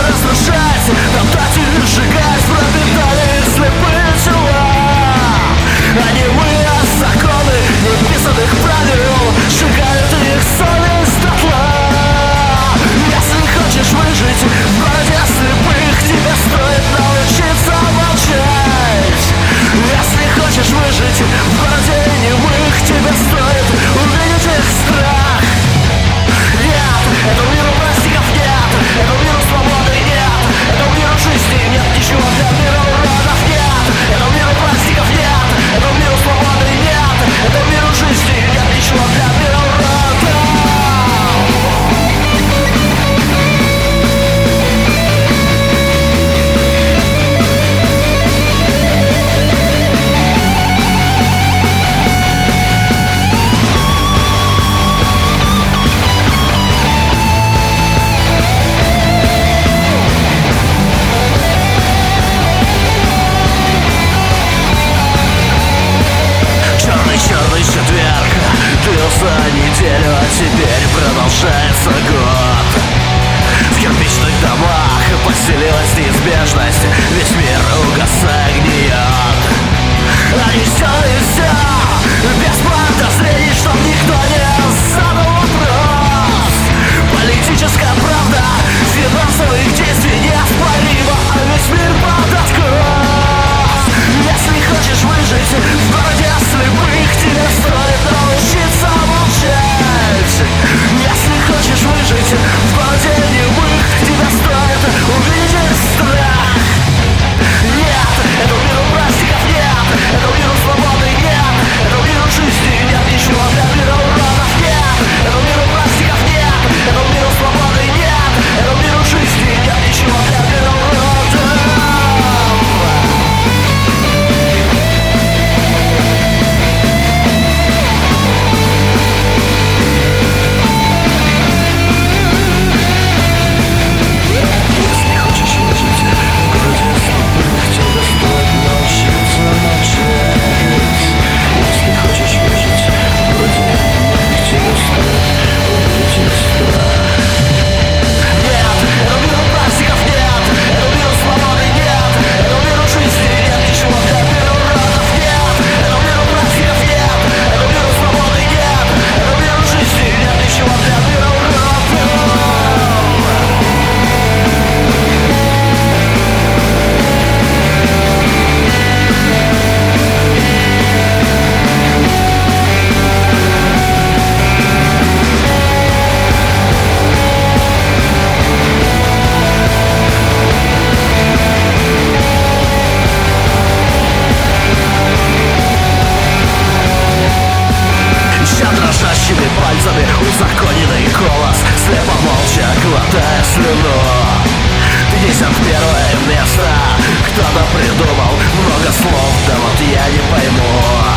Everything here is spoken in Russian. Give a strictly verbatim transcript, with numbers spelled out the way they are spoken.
разрушать, топтать и сжигать, пропитали слепые тела. Анимые законы неписанных правил сжигают их совесть дотла. Если хочешь выжить в городе слепых, тебе стоит научиться молчать. Если хочешь выжить в городе немых, тебе стоит увидеть их страх. Нет, этому миру праздников нет, этому миру свободы нет, этому миру жизни нет, ничего для мира уродов нет. Этому миру праздников нет, этому миру свободы нет, этому миру жизни нет, ничего для мира уродов. Черный четверг длился неделю, а теперь продолжается год. В кирпичных домах поселилась неизбежность, весь мир угасая гниет. Они сделали все без подозрений, чтоб никто не задал вопрос. Политическая правда финансовых действий неоспорима, а весь мир под откос. Если хочешь выжить в городе слепых, тебе стоит научиться молчать. Если хочешь выжить в городе немых, тебе стоит увидеть их страх. Нет, этому миру праздников нет, этому миру свободы нет, этому миру жизни нет, ничего для мира уродов нет. Этому миру праздников нет, этому миру свободы нет, этому миру жизни нет, ничего для мира уродов. Пальцами узаконенный голос, слепо молча глотая слюну. пятьдесят первое место, кто-то придумал много слов, да вот я не пойму.